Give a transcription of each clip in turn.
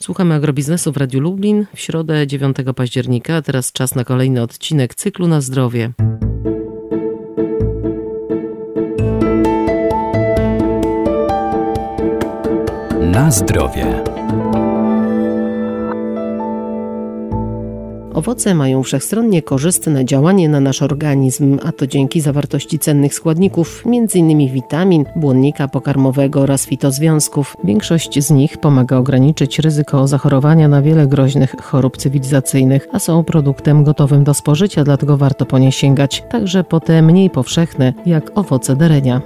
Słuchamy agrobiznesu w Radiu Lublin w środę 9 października, a teraz czas na kolejny odcinek cyklu Na zdrowie. Na zdrowie. Owoce mają wszechstronnie korzystne działanie na nasz organizm, a to dzięki zawartości cennych składników, m.in. witamin, błonnika pokarmowego oraz fitozwiązków. Większość z nich pomaga ograniczyć ryzyko zachorowania na wiele groźnych chorób cywilizacyjnych, a są produktem gotowym do spożycia, dlatego warto po nie sięgać, także po te mniej powszechne, jak owoce derenia.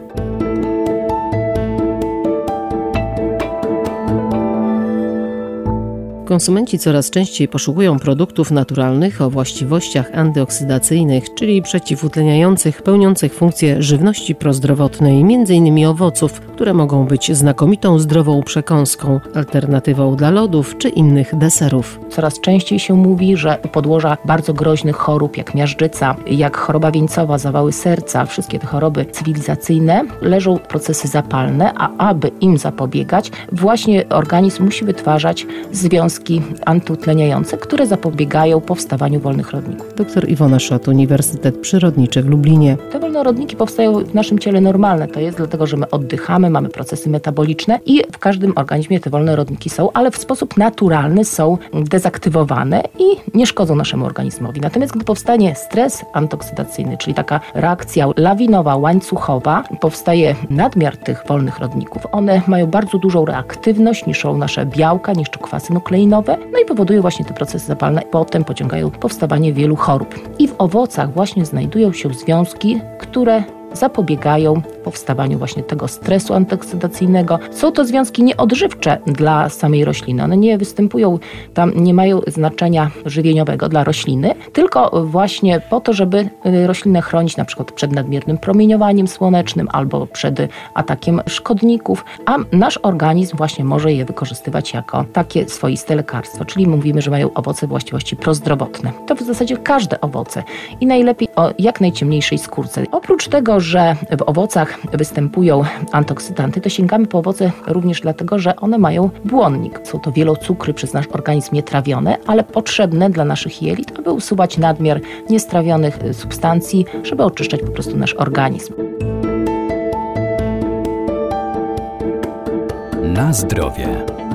Konsumenci coraz częściej poszukują produktów naturalnych o właściwościach antyoksydacyjnych, czyli przeciwutleniających, pełniących funkcję żywności prozdrowotnej, m.in. owoców, które mogą być znakomitą zdrową przekąską, alternatywą dla lodów czy innych deserów. Coraz częściej się mówi, że u podłoża bardzo groźnych chorób, jak miażdżyca, jak choroba wieńcowa, zawały serca, wszystkie te choroby cywilizacyjne, leżą procesy zapalne, a aby im zapobiegać, właśnie organizm musi wytwarzać związki antyutleniające, które zapobiegają powstawaniu wolnych rodników. Dr Iwona Szot, Uniwersytet Przyrodniczy w Lublinie. Te wolne rodniki powstają w naszym ciele normalne. To jest dlatego, że my oddychamy, mamy procesy metaboliczne i w każdym organizmie te wolne rodniki są, ale w sposób naturalny są dezaktywowane i nie szkodzą naszemu organizmowi. Natomiast gdy powstanie stres antoksydacyjny, czyli taka reakcja lawinowa, łańcuchowa, powstaje nadmiar tych wolnych rodników. One mają bardzo dużą reaktywność, niszczą nasze białka, niszczą kwasy nukleinowe, no i powodują właśnie te procesy zapalne. Potem pociągają powstawanie wielu chorób. I w owocach właśnie znajdują się związki, które zapobiegają powstawaniu właśnie tego stresu antoksydacyjnego. Są to związki nieodżywcze dla samej rośliny. One nie występują tam, nie mają znaczenia żywieniowego dla rośliny, tylko właśnie po to, żeby roślinę chronić na przykład przed nadmiernym promieniowaniem słonecznym albo przed atakiem szkodników, a nasz organizm właśnie może je wykorzystywać jako takie swoiste lekarstwo, czyli mówimy, że mają owoce właściwości prozdrowotne. To w zasadzie każde owoce i najlepiej o jak najciemniejszej skórce. Oprócz tego, że w owocach występują antyoksydanty, to sięgamy po owoce również dlatego, że one mają błonnik. Są to wielocukry przez nasz organizm nietrawione, ale potrzebne dla naszych jelit, aby usuwać nadmiar niestrawionych substancji, żeby oczyszczać po prostu nasz organizm. Na zdrowie.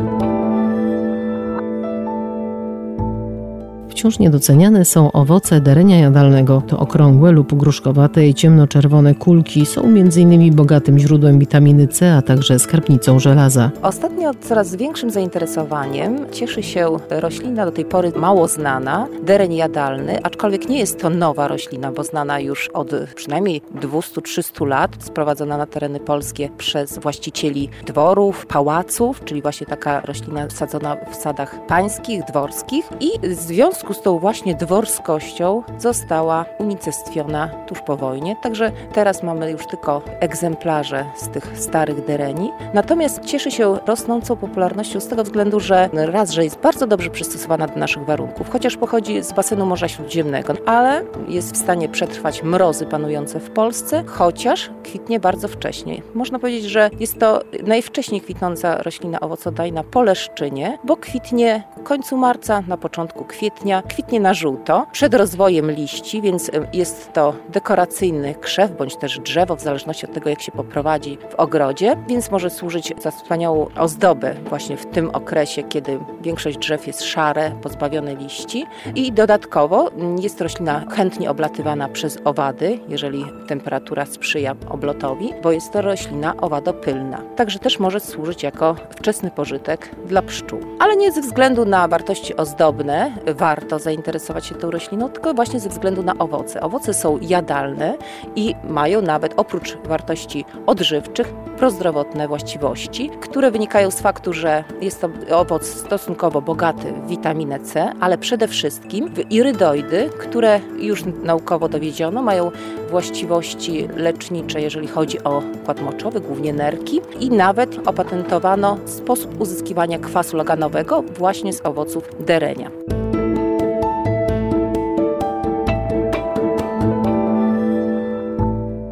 Wciąż niedoceniane są owoce derenia jadalnego. To okrągłe lub gruszkowate i ciemnoczerwone kulki są m.in. bogatym źródłem witaminy C, a także skarbnicą żelaza. Ostatnio coraz większym zainteresowaniem cieszy się roślina do tej pory mało znana, dereń jadalny, aczkolwiek nie jest to nowa roślina, bo znana już od przynajmniej 200-300 lat, sprowadzona na tereny polskie przez właścicieli dworów, pałaców, czyli właśnie taka roślina sadzona w sadach pańskich, dworskich i w związku z tą właśnie dworskością została unicestwiona tuż po wojnie. Także teraz mamy już tylko egzemplarze z tych starych dereni. Natomiast cieszy się rosnącą popularnością z tego względu, że raz, że jest bardzo dobrze przystosowana do naszych warunków, chociaż pochodzi z basenu Morza Śródziemnego, ale jest w stanie przetrwać mrozy panujące w Polsce, chociaż kwitnie bardzo wcześnie. Można powiedzieć, że jest to najwcześniej kwitnąca roślina owocodajna po leszczynie, bo kwitnie w końcu marca, na początku kwietnia, kwitnie na żółto, przed rozwojem liści, więc jest to dekoracyjny krzew, bądź też drzewo, w zależności od tego, jak się poprowadzi w ogrodzie, więc może służyć za wspaniałą ozdobę właśnie w tym okresie, kiedy większość drzew jest szare, pozbawione liści i dodatkowo jest to roślina chętnie oblatywana przez owady, jeżeli temperatura sprzyja oblotowi, bo jest to roślina owadopylna. Także też może służyć jako wczesny pożytek dla pszczół. Ale nie ze względu na wartości ozdobne warto zainteresować się tą rośliną, tylko właśnie ze względu na owoce. Owoce są jadalne i mają nawet oprócz wartości odżywczych prozdrowotne właściwości, które wynikają z faktu, że jest to owoc stosunkowo bogaty w witaminę C, ale przede wszystkim w irydoidy, które już naukowo dowiedziono, mają właściwości lecznicze, jeżeli chodzi o układ moczowy, głównie nerki i nawet opatentowano sposób uzyskiwania kwasu laganowego właśnie z owoców derenia.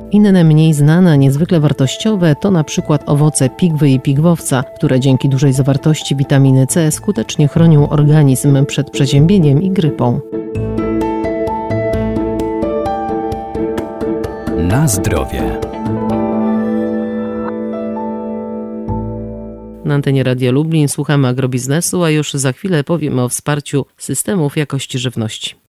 Inne mniej znane, niezwykle wartościowe to na przykład owoce pigwy i pigwowca, które dzięki dużej zawartości witaminy C skutecznie chronią organizm przed przeziębieniem i grypą. Na zdrowie. Na antenie Radia Lublin słuchamy agrobiznesu, a już za chwilę powiemy o wsparciu systemów jakości żywności.